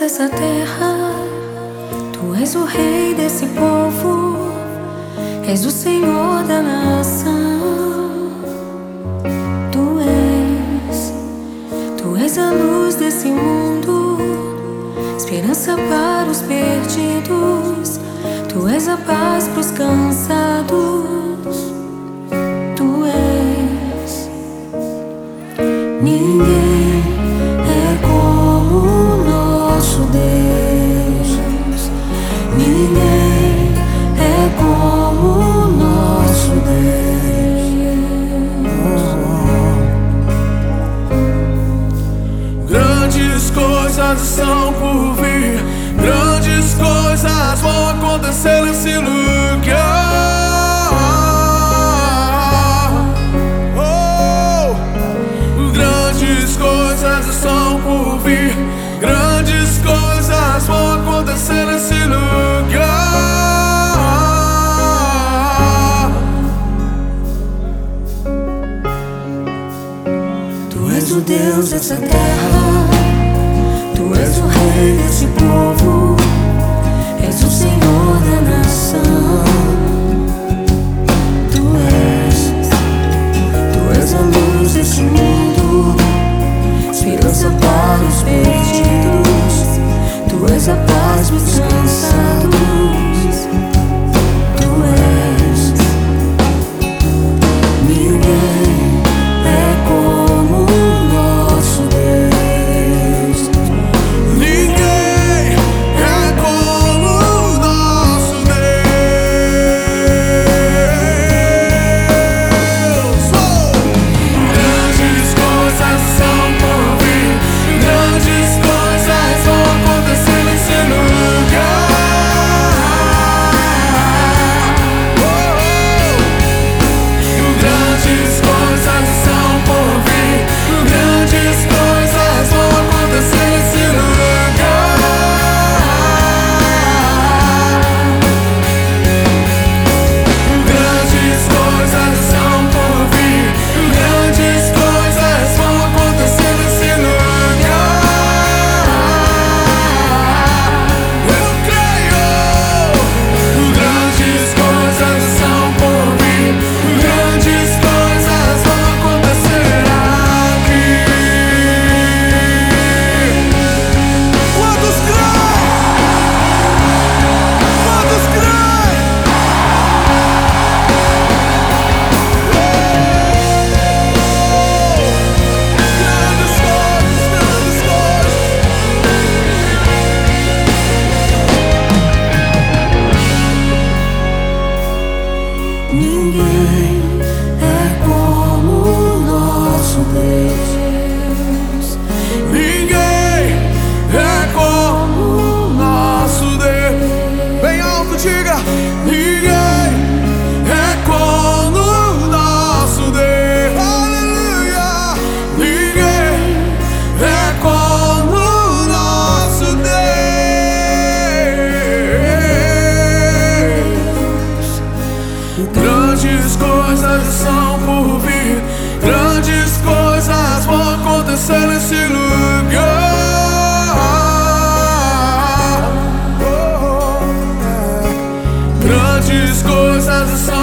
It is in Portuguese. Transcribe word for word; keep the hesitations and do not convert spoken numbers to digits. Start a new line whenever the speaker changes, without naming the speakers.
dessa terra, Tu és o rei desse povo, és o Senhor da nação. Tu és, Tu és a luz desse mundo, esperança para os perdidos. Tu és a paz para os cansados. Tu és. Ninguém é como o nosso Deus. Ninguém é como o nosso
Deus. Grandes coisas estão por vir, grandes coisas vão acontecer nesse lugar. Oh, grandes coisas estão por vir, grandes coisas vão acontecer nesse lugar.
Tu és o Deus dessa terra, Tu és o rei desse povo, és o Senhor da nação. Tu és, Tu és a luz desse mundo, esperança para os perdidos. Tu és a paz para os cansados. Tu és. Ninguém é como o nosso Deus.
Ninguém é como o nosso Deus. Oh! Grandes coisas são por vir, grandes coisas vão acontecer nesse lugar. Oh! Grandes coisas são por vir, grandes coisas vão acontecer nesse lugar. Grandes coisas são por vir, grandes coisas vão acontecer nesse lugar. Eu creio. Grandes coisas são por vir, grandes coisas vão acontecer aqui. Quantos creem? Quantos creem? Grandes coisas, grandes coisas.
Ninguém é como o nosso Deus.
Ninguém é como o nosso Deus. Bem alto, diga: ninguém é como o nosso Deus. Aleluia! Ninguém é como o nosso Deus. Grandes coisas são por vir, grandes coisas vão acontecer nesse lugar. Oh, é. Grandes coisas são